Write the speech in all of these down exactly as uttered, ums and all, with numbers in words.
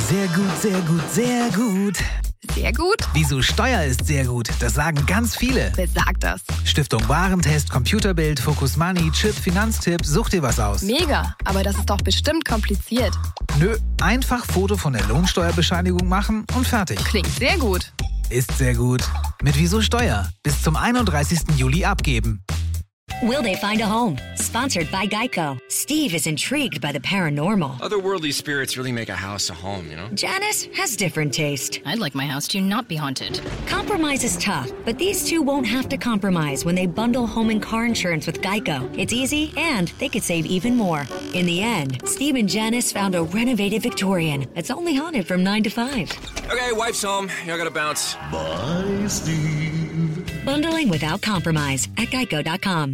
Sehr gut, sehr gut, sehr gut. Sehr gut? Wieso Steuer ist sehr gut, das sagen ganz viele. Wer sagt das? Stiftung Warentest, Computerbild, Focus Money, Chip, Finanztipp, such dir was aus. Mega, aber das ist doch bestimmt kompliziert. Nö, einfach Foto von der Lohnsteuerbescheinigung machen und fertig. Klingt sehr gut. Ist sehr gut. Mit Wieso Steuer. Bis zum einunddreißigsten Juli abgeben. Will they find a home? Sponsored by Geico. Steve is intrigued by the paranormal. Otherworldly spirits really make a house a home, you know? Janice has different taste. I'd like my house to not be haunted. Compromise is tough, but these two won't have to compromise when they bundle home and car insurance with Geico. It's easy, and they could save even more. In the end, Steve and Janice found a renovated Victorian that's only haunted from nine to five. Okay, wife's home. I gotta bounce. Bye, Steve. Bundling without compromise at geico dot com.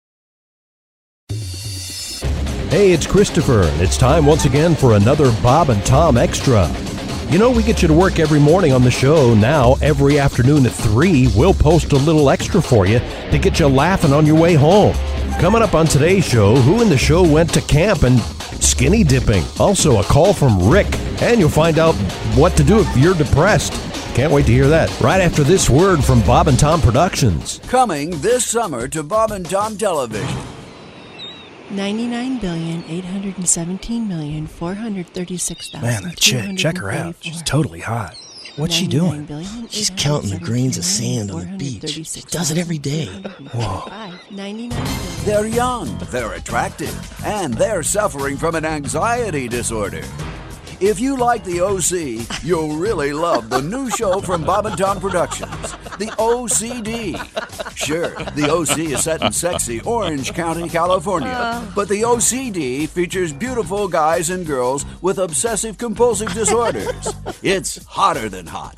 Hey, it's Christopher, and it's time once again for another Bob and Tom Extra. You know, we get you to work every morning on the show. Now, every afternoon at three, we'll post a little extra for you to get you laughing on your way home. Coming up on today's show, who in the show went to camp and skinny dipping? Also, a call from Rick, and you'll find out what to do if you're depressed. Can't wait to hear that. Right after this word from Bob and Tom Productions. Coming this summer to Bob and Tom Television. ninety-nine billion eight hundred seventeen million four hundred thirty-six thousand. Man, that chick, check her out. She's totally hot. What's she doing? She's counting the grains of sand on the beach. She does it every day. Whoa. They're young, they're attractive, and they're suffering from an anxiety disorder. If you like the O C, you'll really love the new show from Bob and Tom Productions, The O C D. Sure, the O C is set in sexy Orange County, California, but the O C D features beautiful guys and girls with obsessive-compulsive disorders. It's hotter than hot.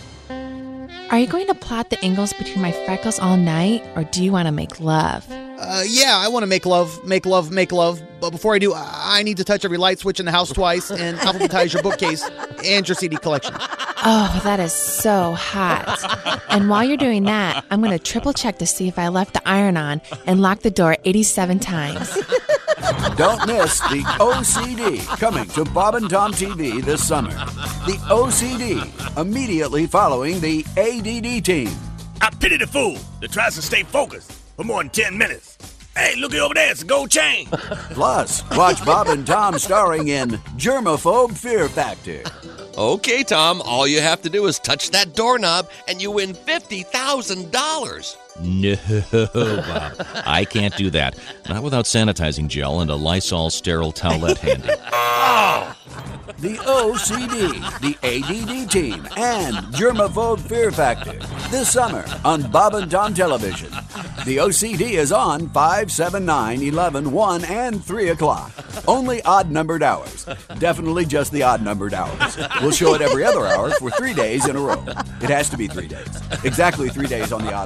Are you going to plot the angles between my freckles all night, or do you want to make love? Uh, yeah, I want to make love, make love, make love. But before I do, I need to touch every light switch in the house twice and alphabetize your bookcase and your C D collection. Oh, that is so hot. And while you're doing that, I'm going to triple check to see if I left the iron on and lock the door eighty-seven times. Don't miss the O C D, coming to Bob and Tom T V this summer. The O C D, immediately following the A D D team. I pity the fool that tries to stay focused for more than ten minutes. Hey, looky over there, it's a gold chain. Plus, watch Bob and Tom starring in Germaphobe Fear Factor. Okay, Tom, all you have to do is touch that doorknob and you win fifty thousand dollars. No, Bob. I can't do that. Not without sanitizing gel and a Lysol sterile towelette handy. Oh! The O C D, the A D D team, and Germaphobe Fear Factor this summer on Bob and Tom Television. The O C D is on five, seven, nine, eleven, one, and three o'clock. Only odd-numbered hours. Definitely just the odd-numbered hours. We'll show it every other hour for three days in a row. It has to be three days. Exactly three days on the odd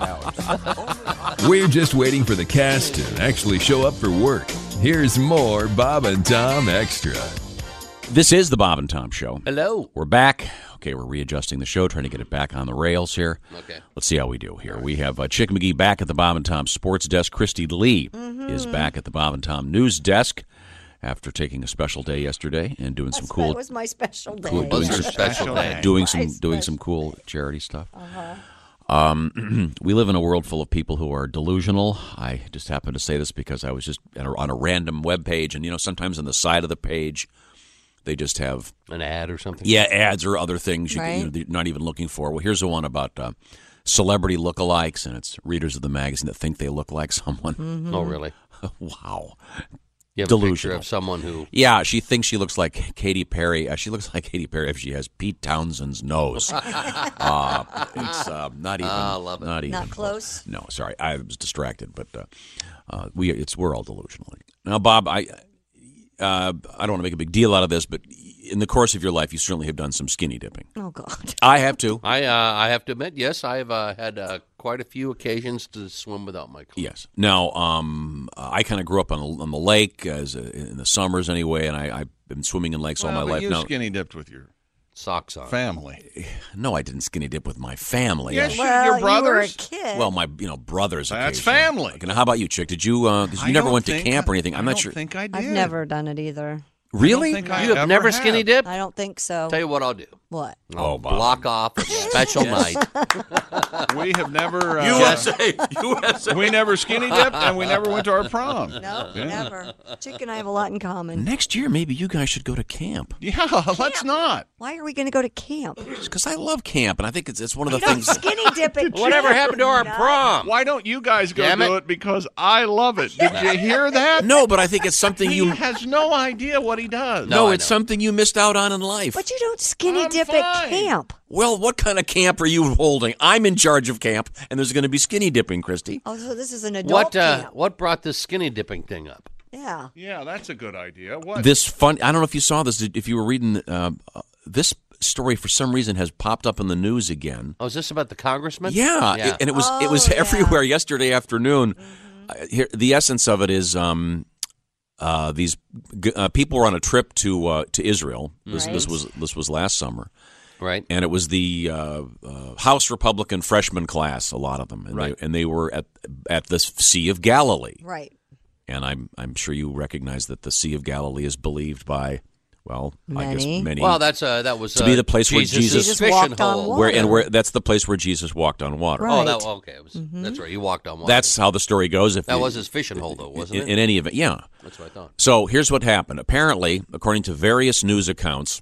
hours. We're just waiting for the cast to actually show up for work. Here's more Bob and Tom Extra. This is the Bob and Tom Show. Hello. We're back. Okay, we're readjusting the show, trying to get it back on the rails here. Okay. Let's see how we do here. Right. We have uh, Chick McGee back at the Bob and Tom Sports Desk. Christy Lee mm-hmm. is back at the Bob and Tom News Desk after taking a special day yesterday and doing That's some cool. That was my special day. Cool, doing some special day. Doing some doing some cool charity stuff. Uh-huh. Um, we live in a world full of people who are delusional. I just happen to say this because I was just on a random web page, and you know, sometimes on the side of the page, they just have an ad or something. Yeah, ads or other things you, right. you know, you're not even looking for. Well, here's the one about uh, celebrity lookalikes, and it's readers of the magazine that think they look like someone. Mm-hmm. Oh, really? Wow. You have Delusional. a picture of someone who... Yeah, she thinks she looks like Katy Perry. Uh, she looks like Katy Perry if she has Pete Townshend's nose. uh, it's uh, not even... I love it. Not, even not close? close. No, sorry. I was distracted, but uh, uh, we it's we're all delusional. Now, Bob, I... Uh, I don't want to make a big deal out of this, but in the course of your life, you certainly have done some skinny dipping. Oh, God. I have too. I uh, I have to admit, yes, I've uh, had uh, quite a few occasions to swim without my clothes. Yes. Now, um, I kind of grew up on the, on the lake as a, in the summers anyway, and I, I've been swimming in lakes well, all my but life. You now, skinny dipped with your socks on. Family. No, I didn't skinny dip with my family. Yes, well, your brothers. You were a kid. Well, my you know brothers. That's family. Okay, now how about you, Chick? Did you? Because uh, you I never went to think, camp or anything. I'm I not don't sure. think I did. I've never done it either. Really? I don't think I You have ever never skinny dipped? I don't think so. Tell you what I'll do. What? I'll block off a special night. We have never. Uh, U S A, U S A. We never skinny dipped, and we never went to our prom. No, Yeah. never. Chick and I have a lot in common. Next year, maybe you guys should go to camp. Yeah, let's not. Why are we going to go to camp? Because I love camp, and I think it's it's one of the Don't things. skinny dip it. Whatever happened to our No. prom? Why don't you guys go Damn do it. it? Because I love it. Did you hear that? No, but I think it's something He you. has no idea what he does. No, I it's know. something you missed out on in life. But you don't skinny I'm dip at fine. camp. Well, what kind of camp are you holding? I'm in charge of camp, and there's going to be skinny dipping, Christy. Oh, so this is an adult What uh, camp. what brought this skinny dipping thing up? Yeah. Yeah, that's a good idea. What? This fun. I don't know if you saw this. If you were reading uh, uh, this story, for some reason, has popped up in the news again. Oh, is this about the congressman? Yeah, yeah. it- and it was it Oh, was yeah. everywhere yesterday afternoon. Uh, here, the essence of it is um, uh, these g- uh, people were on a trip to uh, to Israel. This, this Right. was this was last summer, right? And it was the uh, uh, House Republican freshman class, a lot of them, and, Right. they, and they were at at the Sea of Galilee. Right. And I'm I'm sure you recognize that the Sea of Galilee is believed by, well, I guess Many. many. Well, that's uh, that was to uh, be the place where Jesus' Jesus, fishing walked on hole. water. where and where that's the place where Jesus walked on water. Right. Oh, that okay. It was, That's right. He walked on water. That's how the story goes. If that you- was his fishing hole, though, wasn't in, it? in any event, yeah. That's what I thought. So here's what happened. Apparently, according to various news accounts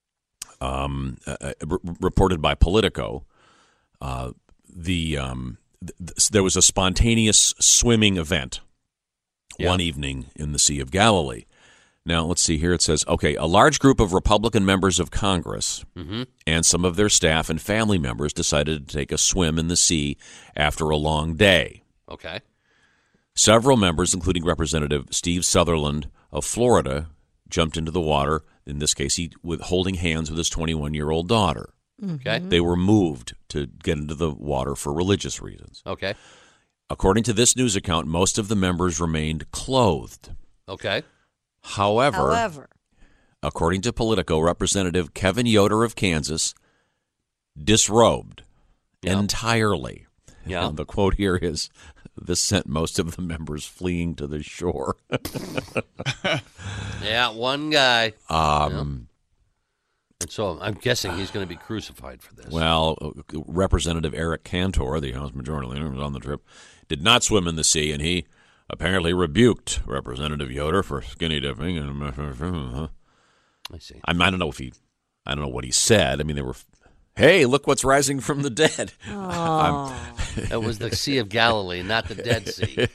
um, uh, uh, r- reported by Politico, uh, the um, th- th- there was a spontaneous swimming event Yeah. one evening in the Sea of Galilee. Now, let's see here. It says, okay, a large group of Republican members of Congress Mm-hmm. and some of their staff and family members decided to take a swim in the sea after a long day. Okay. Several members, including Representative Steve Sutherland of Florida, jumped into the water, in this case, he with holding hands with his twenty-one-year-old daughter. Okay. They were moved to get into the water for religious reasons. Okay. According to this news account, most of the members remained clothed. Okay. However, However. according to Politico, Representative Kevin Yoder of Kansas disrobed Yeah. entirely. Yeah. And the quote here is, this sent most of the members fleeing to the shore. Yeah, one guy. Um, And so I'm guessing he's going to be crucified for this. Well, uh, Representative Eric Cantor, the House Majority Leader, was on the trip, did not swim in the sea, and he apparently rebuked Representative Yoder for skinny dipping. And I see. I, mean, I don't know if he, I don't know what he said. I mean, they were, hey, look what's rising from the dead. I'm- That was the Sea of Galilee, not the Dead Sea.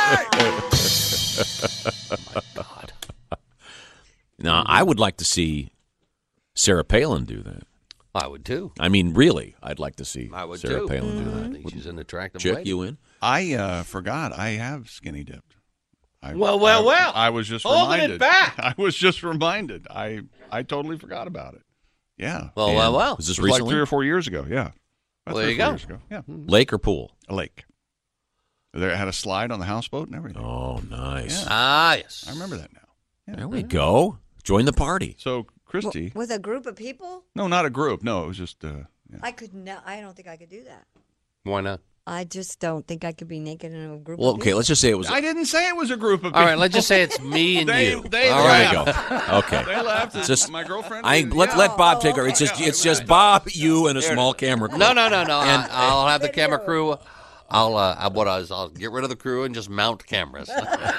Oh, my God. Now, I would like to see Sarah Palin do that. I would, too. I mean, really, I'd like to see I would, Sarah too. Palin do I that. think she's an attractive Chick, lady. you in? I uh, forgot. I have skinny dipped. I, Well, well, I, well. I was just Holding it reminded. back. I was just reminded. I I totally forgot about it. Yeah. Well, well, well. Was this It was like recently? three or four years ago. Yeah. About Well, there three you or four go. Years ago. Yeah. Lake or pool? A lake. There had a slide on the houseboat and everything. Oh, nice. Yeah. Ah, yes. I remember that now. Yeah. There we go. Join the party. So, Christy. With a group of people? No, not a group. No, it was just. Uh, yeah. I could no, I don't think I could do that. Why not? I just don't think I could be naked in a group Well, of okay, people. let's just say it was. I didn't say it was a group of people. All right, let's just say it's me and They- you. they All There we right. go. Okay. They laughed at Just my girlfriend. I and- let yeah. let Bob Oh, take her. It's okay. just it's just Bob, you, and a small camera crew. No, no, no, no. I, I'll have the camera crew. I'll uh, I- what I was, I'll get rid of the crew and just mount cameras.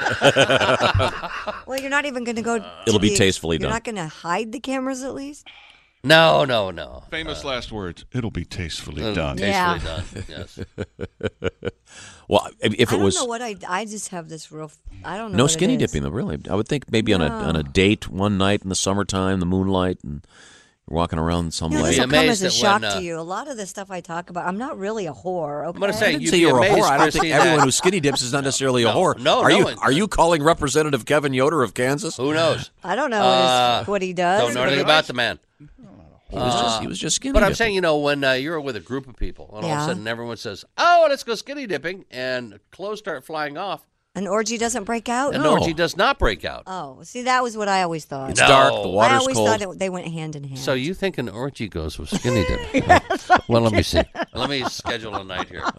Well, you're not even going to go. to It'll be the- tastefully You're done. not going to hide the cameras at least? no, no, no. Famous last words. It'll be tastefully Uh, done. Yeah. Tastefully done. Yes. Well, if if I it don't was know what I. I just have this real. I don't know. no what it skinny is. dipping, though, really, I would think maybe on a No. on a date one night in the summertime, the moonlight, and you're walking around some You know, lake. this will come as amazed a that shock when, uh, to you. A lot of the stuff I talk about, I'm not really a whore. Okay? I'm going to say, I didn't you'd say be you were a amazed, whore. I don't think Christy, everyone that- who skinny dips is not necessarily a No, whore. no, are no you one- are you calling Representative Kevin Yoder of Kansas? Who knows? I don't know Uh, what, his, what he does. Don't know anything about the man. He was just he was just skinny But I'm dipping. saying, you know, when uh, you're with a group of people, and all of Yeah. a sudden everyone says, "Oh, let's go skinny dipping," and clothes start flying off. An orgy doesn't break out? An No. orgy does not break out. Oh, see, that was what I always thought. It's dark, the I water's always cold. thought it, they went hand in hand. So you think an orgy goes with skinny dipping? Well, let me see. Let me schedule a night here.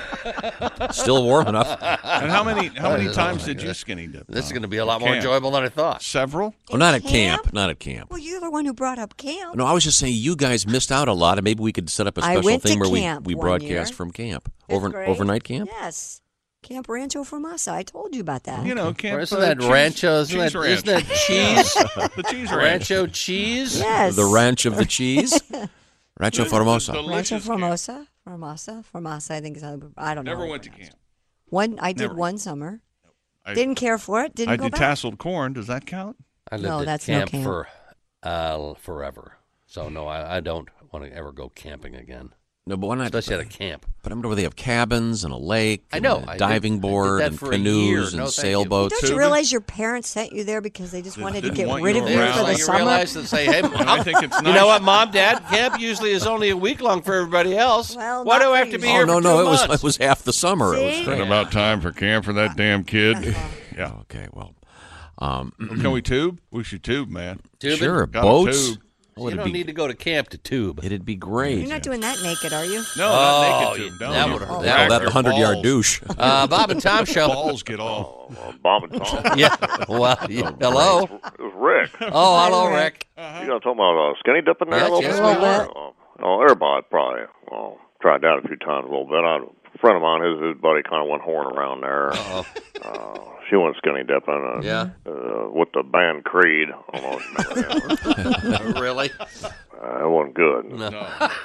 Still warm enough. And how many how many Oh, times my did you God. skinny dip? This is Tom? going to be a lot more Camp. enjoyable than I thought. Several? Oh, not at camp? camp. Not at camp. Well, you're the one who brought up camp. No, I was just saying you guys missed out a lot, and maybe we could set up a I special went thing to where camp we, we one broadcast year. from camp. Fifth Over grade. overnight camp? Yes. Camp Rancho Formasa. I told you about that. You know, camp. Or isn't uh, that cheese- rancho? Isn't cheese that, ranch. isn't that cheese? The cheese ranch. Rancho cheese? Yes. The ranch of the cheese? Rancho Formosa. Rancho Delicious camp. Formosa. Formasa. Formasa, I think is how, I don't know. Never how to went to pronounce camp. it. One, I did Never. one summer. I- Didn't care for it. Didn't I go did back. tasseled corn. Does that count? I lived No, at that's no camp, camp. for uh, forever. So, no, I, I don't want to ever go camping again. No, but why not? Especially at a camp. But I remember they have cabins and a lake. I know. And a I did- diving I did board that and for a year. canoes No, and thank you. sailboats. Don't you realize your parents sent you there because they just wanted to didn't get want rid you of you around. for the you summer? realize and say, hey, Mom, I think it's you nice. know what, Mom, Dad, camp usually is only a week long for everybody else. Well, Why not do I for have to be you. here Oh no, for no, two it was months? it was half the summer. It was See? great. It's about time for camp for that damn kid. Yeah. Okay, well, um, Can we tube? We should tube, man. Tubing? sure, Got a boats. tube. Oh, You it'd don't be, need to go to camp to tube. it'd be great. You're not doing that naked, are you? No, Oh, not naked tube. you- No, that you- would've- Oh, that that would've- hundred yard balls. douche. Uh, Bob and Tom show. Balls get all. Uh, Bob and Tom. Yeah. Well, yeah. hello. It was Rick. Oh, hello, Rick. You gonna talk about uh, skinny dipping there Yes, a little yes, bit? we were. Uh, oh, everybody probably well, tried that a few times a little bit. I, a friend of mine, his, his buddy, kind of went horn around there. Uh-oh. Uh, she went skinny dipping. Uh, Yeah. Uh, with the band Creed. I don't know if you remember them. Really? Uh, it wasn't good. No.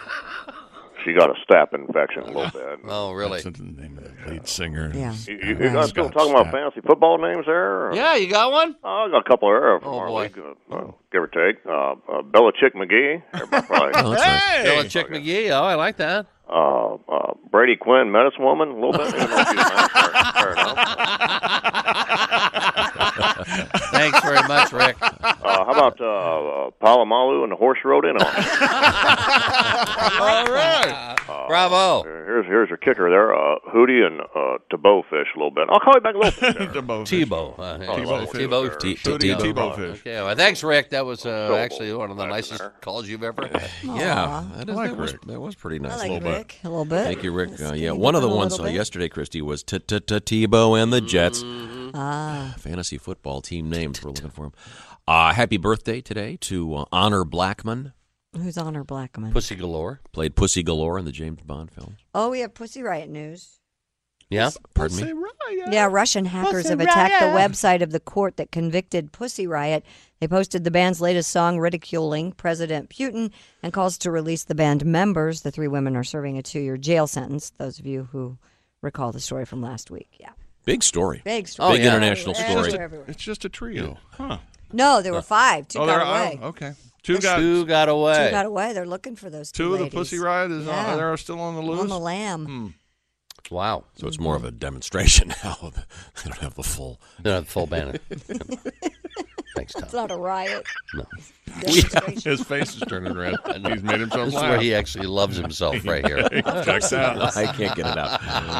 She got a staph infection a little bit. Oh, really? That's the name of the lead singer. Yeah. You, you, you guys still talking about fantasy football names there? Or? Yeah, you got one? Oh, I got a couple there from Oh, our boy. league, uh, uh, give or take. Uh, uh, Belichick McGee. Everybody probably. Oh, that's nice. Hey! Belichick McGee. Oh, I like that. uh, uh, Brady Quinn, medicine woman, a little bit. Even though she's not, fair, fair enough. Thanks very much, Rick. Uh, how about uh, uh, Palomalu and the horse you rode in on? All right. Bravo. Here's here's your kicker there. Uh, Hootie and uh, Tebow fish a little bit. I'll call you back a little bit. there. Tebow fish. Tebow. Uh, yeah. Tebow fish. Tebow. T- Hootie T- and Tebow. Tebow fish. Okay, well, thanks, Rick. That was uh, So, actually one of the back nicest there. calls you've ever. Yeah, that, is, I like that, was, Rick. that was pretty nice. I a like little bit. Rick a little bit. Thank you, Rick. Uh, Skinny yeah, one of the dipping a ones little uh, bit. yesterday, Christy, was T- T- T- Tebow and the Jets. Ah. Fantasy football team names. We're looking for them. Uh, happy birthday today to uh, Honor Blackman. Who's Honor Blackman? Pussy galore. Played Pussy Galore in the James Bond film. Oh, we have Pussy Riot news. Yeah. Pardon me? Yeah, Russian hackers Pussy have attacked the Riot. website of the court that convicted Pussy Riot. They posted the band's latest song ridiculing President Putin and calls to release the band members. The three women are serving a two-year jail sentence. Those of you who recall the story from last week. Yeah. Big story. Big story. Big Oh, yeah. international Everywhere, story. everywhere. It's just a trio. Huh. No, there were five. Two oh, got they're away. oh, okay. Two got Two got away. Two got away. They're looking for those two two of the ladies. Pussy Riot is Yeah. on, they're still on the loose. On the lam. Hmm. Wow. So it's more of a demonstration now. They don't have the full. They don't have the full band. Thanks, Tom. It's not a riot. No. His face is turning red. He's made himself This is laugh. where he actually loves himself right here. Checks out. I can't get it out.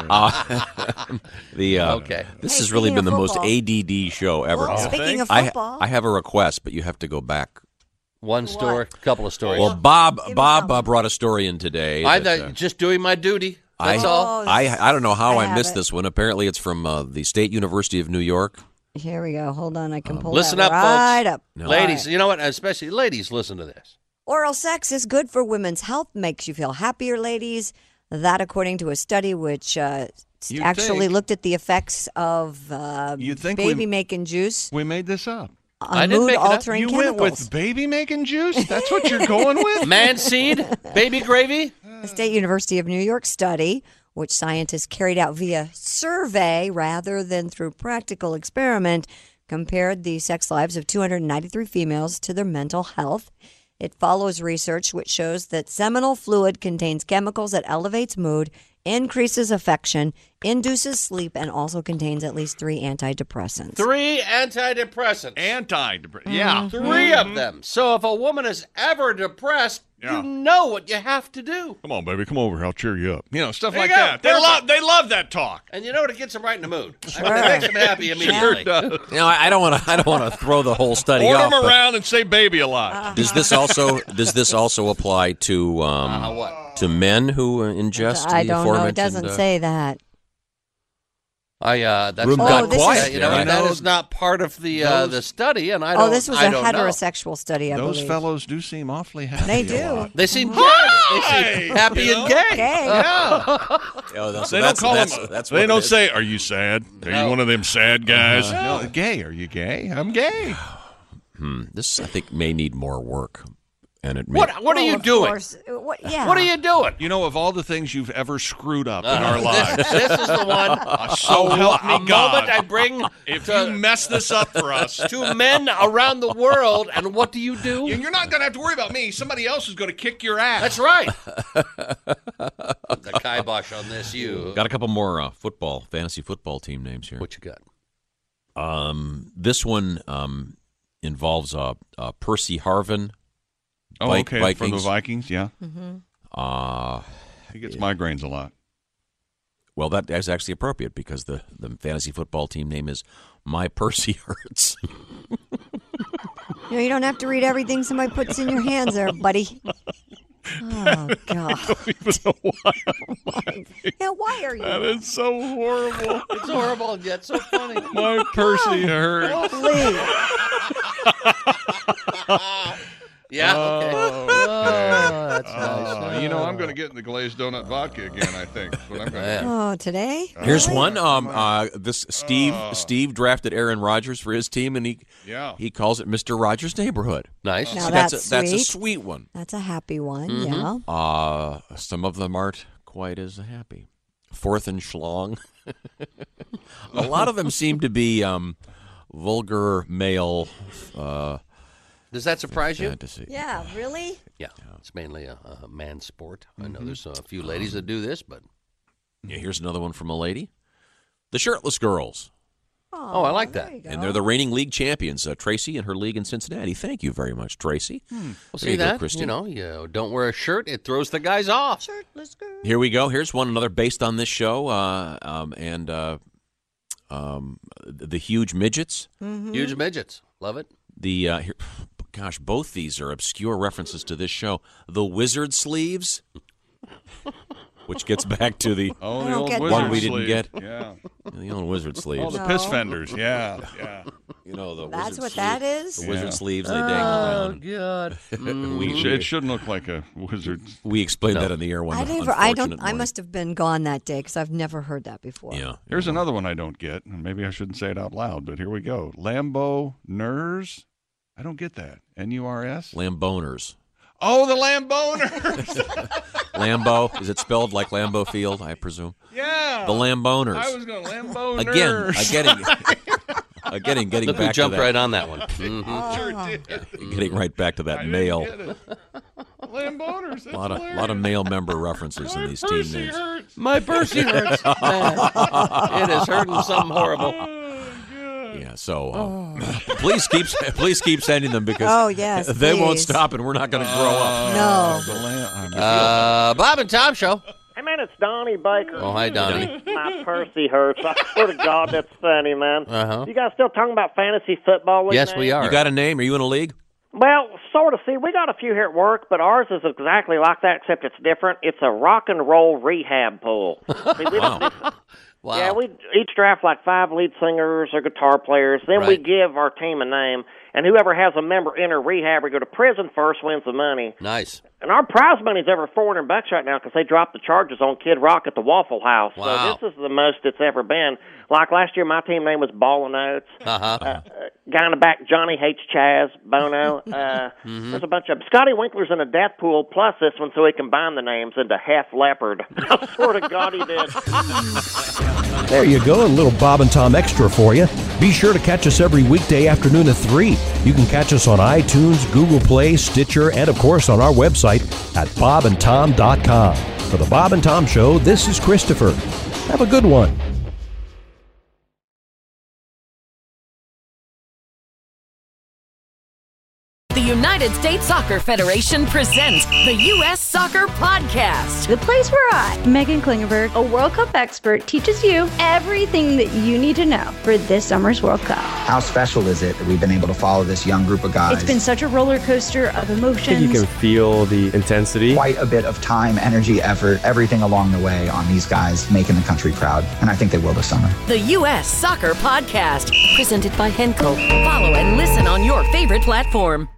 Uh, the uh, Okay. This Hey, has really speaking been the of most football. A D D show ever. Well, speaking of I, football. I have a request, but you have to go back. One story, couple of stories. Well, Bob Give me Bob something. uh, brought a story in today. I'm that, uh, uh, just doing my duty. That's I, all. I I don't know how I I, have missed it. this one. Apparently, it's from uh, the State University of New York. Here we go. Hold on. I can pull Listen that up, right folks. up. No. Ladies, you know what? Especially ladies, listen to this. Oral sex is good for women's health, makes you feel happier, ladies. That, according to a study which uh, You'd actually think- looked at the effects of uh, You'd think we- baby-making juice We made this up. on mood-altering You chemicals. went with baby making juice? That's what you're going with? Man seed, baby gravy. A State University of New York study, which scientists carried out via survey rather than through practical experiment, compared the sex lives of two hundred ninety-three females to their mental health. It follows research which shows that seminal fluid contains chemicals that elevates mood, increases affection, induces sleep, and also contains at least three antidepressants. Three antidepressants. Anti Yeah. Three of them. So if a woman is ever depressed, Yeah. You know what you have to do. Come on, baby, come over here. I'll cheer you up. You know, stuff There like you go. that. They Perfect. love, they love that talk. And you know what? It gets them right in the mood. Sure. I mean, it makes them happy immediately. Sure does. You know, I I don't want to. I don't want to throw the whole study Order off. them but around and say baby a lot. Does this also does this also apply to um, Uh, what? to men who uh, ingest I the don't know. It aforementioned? doesn't uh, say that. I uh, that's Room not, got Oh, this quiet. is- you know, there. that is not part of the uh, the study, and I don't. Oh, this was I a don't know. heterosexual study, I Those believe. fellows do seem awfully happy. They a do. lot. They seem gay. Hi! They seem happy You and know? gay. Gay. Yeah. Oh, that's, They that's, don't call that's, them. that's what they it don't is. say, "Are you sad? Are No. you one of them sad guys?" Uh-huh. No, gay? Are you gay? I'm gay. Hmm, this I think may need more work, and it may. What What are Oh, you of doing? course. What, yeah. What are you doing? You know, of all the things you've ever screwed up in Uh, our lives, This, this is the one. uh, so a, help me a God. moment I bring if to, you mess this up for us, to men around the world, and what do you do? you're not going to have to worry about me. Somebody else is going to kick your ass. That's right. The kibosh on this, you. Got a couple more uh, football fantasy football team names here. What you got? Um, this one um, involves uh, uh, Percy Harvin. Oh, Vi- okay. Vikings. For the Vikings, yeah. Mm-hmm. Uh, He gets migraines a lot. well, that is actually appropriate because the, the fantasy football team name is My Percy Hurts. You know, you don't have to read everything somebody puts in your hands there, buddy. Oh, God. I don't even know why I'm laughing. Yeah, why are you? That is so horrible. It's horrible and yet so funny. My Percy hurts. Please. Yeah. Okay. Oh, Oh, that's Uh, nice. you know, I'm going to get in the glazed donut vodka again, I think. That's what I'm going to do. Oh, today? Here's Really? one. Um, uh, this Steve Oh. Steve drafted Aaron Rodgers for his team, and he Yeah. he calls it Mister Rogers' Neighborhood. Nice. Now See, that's, a, that's a sweet. sweet one. That's a happy one, Mm-hmm. yeah. Uh, some of them aren't quite as happy. Fourth and Schlong. A lot of them seem to be um, vulgar male uh, Does that surprise you? fantasy. Yeah, really? Yeah. It's mainly a, a man sport. I know there's a few ladies that do this, but Yeah, here's another one from a lady. The Shirtless Girls. oh, I like that. There you go. And they're the reigning league champions. Uh, Tracy and her league in Cincinnati. Thank you very much, Tracy. Well, There see you go, that? Christy. You know, you don't wear a shirt; it throws the guys off. Shirtless girl. Here we go. Here's one another based on this show, uh, um, and uh, um, the huge midgets. Mm-hmm. Huge midgets, love it. The uh, here, gosh, both these are obscure references to this show. The Wizard Sleeves, which gets back to the Oh, I the don't old get wizard one we didn't sleeve. get. Yeah. the old Wizard Sleeves. Oh, the No. piss fenders. Yeah, yeah. You know the That's wizard what sleeve- that is? The Wizard Yeah. Sleeves. They dangle Oh around. God! we, It, sh- it shouldn't look like a wizard. we explained No. that in the air one. I never, I don't, unfortunate I morning. must have been gone that day because I've never heard that before. Yeah. Here's another one I don't get, and maybe I shouldn't say it out loud, but here we go. Lambo Nurs. I don't get that. N U R S? Lamboners. Oh, the Lamboners. Lambo. Is it spelled like Lambeau Field, I presume? Yeah. The Lamboners. I was going Lambo Again, Nurs. again, again, getting Look who back to jumped that. right on that one. Mhm. Oh. Sure did. Getting right back to that I didn't male. get it. Lamboners. That's A lot of, hilarious. lot of male member references in My these team Percy names. hurts. My Percy hurts. Man, it is hurting something horrible. Oh, God. Yeah, so uh, please keep please keep sending them because Oh, yes, they won't please. stop and we're not going to grow up. No. The lamb. Uh, Bob and Tom Show. Hey, man, it's Donnie Baker. Oh, hi, Donnie. My Percy hurts. I swear to God, that's funny, man. Uh-huh. You guys still talking about fantasy football? league Yes, names? we are. You got a name? Are you in a league? Well, sort of. See, we got a few here at work, but ours is exactly like that, except it's different. It's a rock and roll rehab pool. See, we don't, Wow. Yeah, we each draft like five lead singers or guitar players. Then we Right. give our team a name, and whoever has a member enter rehab or go to prison first wins the money. Nice. And our prize money's over four hundred bucks right now because they dropped the charges on Kid Rock at the Waffle House. Wow. So this is the most it's ever been. Like last year, my team name was Ball and Oates. Uh-huh. Uh, guy in the back, Johnny hates Chaz, Bono. Uh, Mhm. There's a bunch of Scotty Winkler's in a death pool plus this one, so he combined the names into Half Leopard. I swear to God, he did. There you go, a little Bob and Tom Extra for you. Be sure to catch us every weekday afternoon at three. You can catch us on iTunes, Google Play, Stitcher, and of course on our website at bob and tom dot com. For the Bob and Tom Show, this is Christopher. Have a good one. The United United States Soccer Federation presents the U S Soccer Podcast. The place where I, Megan Klingenberg, a World Cup expert, teaches you everything that you need to know for this summer's World Cup. How special is it that we've been able to follow this young group of guys? It's been such a roller coaster of emotions. I think you can feel the intensity. Quite a bit of time, energy, effort, everything along the way on these guys making the country proud. And I think they will this summer. The U S Soccer Podcast, presented by Henkel. Follow and listen on your favorite platform.